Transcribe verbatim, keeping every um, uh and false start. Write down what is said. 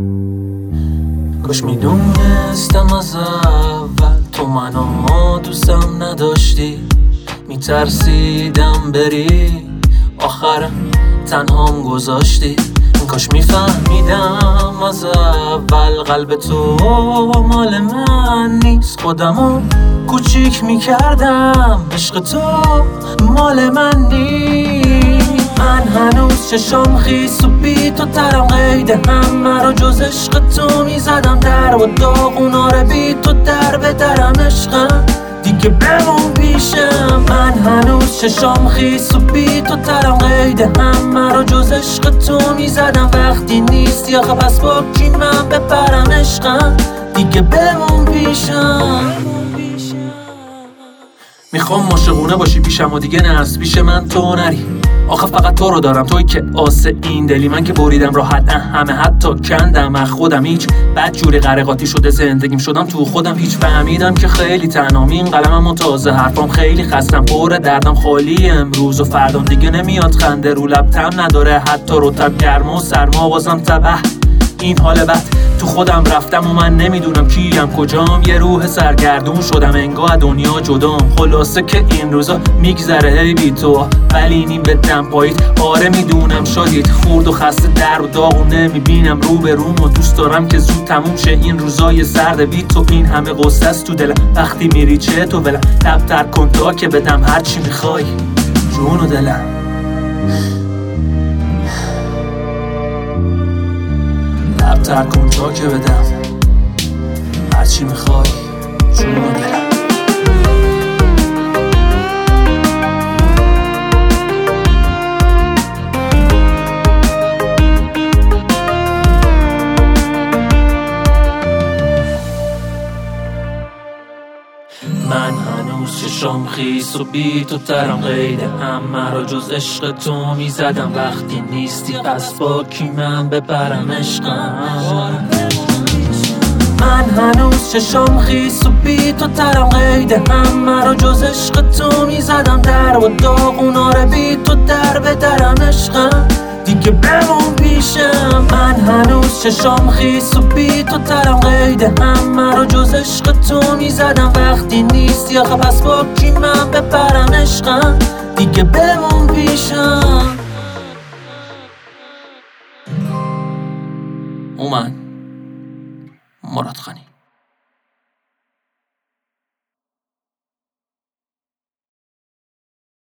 کاش میدونستم از اول تو منو دوستم نداشتی، میترسیدم بری آخر تنهام گذاشتی. کاش میفهمیدم از اول قلب تو مال من نیست، خودمو کوچیک میکردم عشق تو مال من نیست. من هنوز چشم خیس و بی تو ترم، قید همه رو جز عشق تو میزدم در و داغونا رو بی تو در به درم عشقم دیگه بمون پیشم. من هنوز چشم خیس و بی تو ترم، قید همه رو جز عشق تو میزدم وقتی نیستی آخه پس با کی من بپرم عشقم دیگه بمون پیشم. میخوام عاشقونه باشی پیشم و دیگه نه از پیش من تو نری، آخه فقط تو رو دارم، توی که آسه این دلی. من که بریدم راحت همه حتی کندم از خودم، هیچ بد جوری غرقاتی شده زندگیم شدم تو خودم. هیچ فهمیدم که خیلی تنهام، این قلمم و تازه حرفام خیلی خستم، پر دردم خالی امروز و فردام دیگه نمیاد خنده رو لب، تم نداره حتی رطب گرما و سرما بازم تبه این حال بد. تو خودم رفتم و من نمیدونم کیم کجام، یه روح سرگردون شدم انگار دنیا جدام. خلاصه که این روزا میگذره هی بی تو، ولی اینیم به دم پایید. آره میدونم شادیت خورد و خسته در و داغ و نمیبینم رو به روم و دوست دارم که زود تموم شه این روزای سرد بی تو. این همه قصه است تو دلم وقتی میری چه تو ولم، لب‌تر کن تا که بدم هرچی میخوای جون و دلم. لب‌تر کن تا که بدم هرچی میخوای جون و دلم. من هنوز چشم خیس و بی تو ترم، قید همه رو جز عشق تو میزدم وقتی نیستی پس با کی من بپرم عشقم. من هنوز چشم خیس و بی تو ترم، قید همه رو جز عشق تو میزدم در و داغونا رو بی تو در به درم عشقم دیگه بمون پیشم. من هنوز چشم خیس و بی تو ترم، قید همه رو جز عشق تو میزدم وقتی نیستی آخه پس با کی من بپرم عشقم دیگه بمون پیشم. اومن مراد خانی.